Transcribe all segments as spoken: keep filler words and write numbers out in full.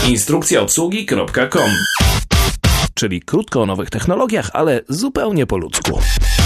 instrukcja obsługi kropka com. Czyli krótko o nowych technologiach, ale zupełnie po ludzku.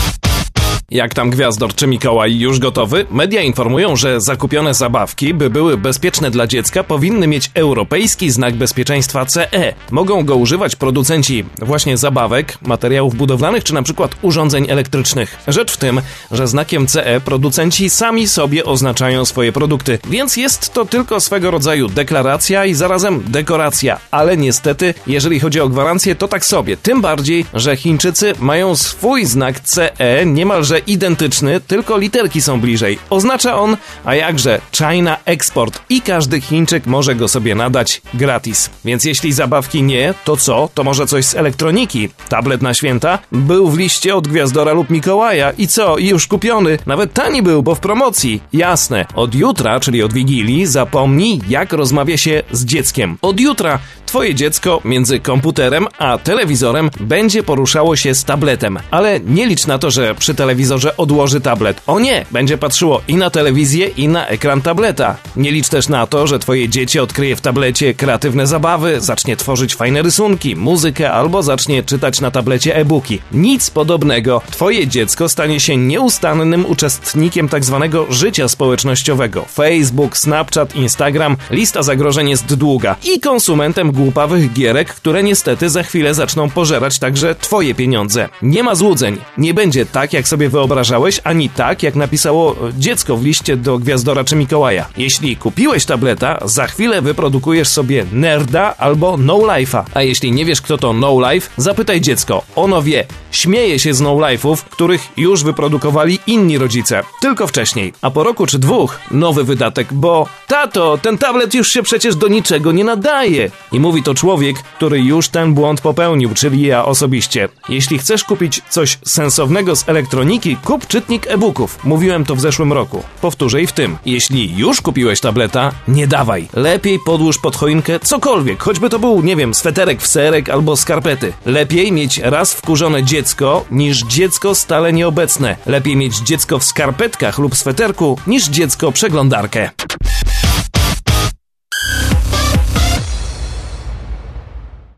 Jak tam Gwiazdor czy Mikołaj już gotowy? Media informują, że zakupione zabawki, by były bezpieczne dla dziecka, powinny mieć europejski znak bezpieczeństwa C E. Mogą go używać producenci właśnie zabawek, materiałów budowlanych czy na przykład urządzeń elektrycznych. Rzecz w tym, że znakiem C E producenci sami sobie oznaczają swoje produkty, więc jest to tylko swego rodzaju deklaracja i zarazem dekoracja. Ale niestety, jeżeli chodzi o gwarancję, to tak sobie. Tym bardziej, że Chińczycy mają swój znak C E niemalże identyczny, tylko literki są bliżej. Oznacza on, a jakże, China Export i każdy Chińczyk może go sobie nadać gratis. Więc jeśli zabawki nie, to co? To może coś z elektroniki? Tablet na święta? Był w liście od Gwiazdora lub Mikołaja i co? I już kupiony. Nawet tani był, bo w promocji. Jasne. Od jutra, czyli od Wigilii, zapomnij, jak rozmawia się z dzieckiem. Od jutra twoje dziecko między komputerem a telewizorem będzie poruszało się z tabletem. Ale nie licz na to, że przy telewizorze odłoży tablet. O nie! Będzie patrzyło i na telewizję, i na ekran tableta. Nie licz też na to, że twoje dziecię odkryje w tablecie kreatywne zabawy, zacznie tworzyć fajne rysunki, muzykę albo zacznie czytać na tablecie e-booki. Nic podobnego. Twoje dziecko stanie się nieustannym uczestnikiem tak zwanego życia społecznościowego. Facebook, Snapchat, Instagram, lista zagrożeń jest długa. I konsumentem głupawych gierek, które niestety za chwilę zaczną pożerać także twoje pieniądze. Nie ma złudzeń. Nie będzie tak, jak sobie wyobrażałeś, ani tak, jak napisało dziecko w liście do Gwiazdora czy Mikołaja. Jeśli kupiłeś tableta, za chwilę wyprodukujesz sobie nerda albo no-life'a. A jeśli nie wiesz, kto to no-life, zapytaj dziecko. Ono wie. Śmieje się z no-life'ów, których już wyprodukowali inni rodzice. Tylko wcześniej. A po roku czy dwóch nowy wydatek, bo tato, ten tablet już się przecież do niczego nie nadaje. I mówi to człowiek, który już ten błąd popełnił, czyli ja osobiście. Jeśli chcesz kupić coś sensownego z elektroniki, kup czytnik e-booków. Mówiłem to w zeszłym roku. Powtórzę i w tym. Jeśli już kupiłeś tableta, nie dawaj. Lepiej podłóż pod choinkę cokolwiek, choćby to był, nie wiem, sweterek w serek albo skarpety. Lepiej mieć raz wkurzone dziecko, niż dziecko stale nieobecne. Lepiej mieć dziecko w skarpetkach lub sweterku, niż dziecko przeglądarkę.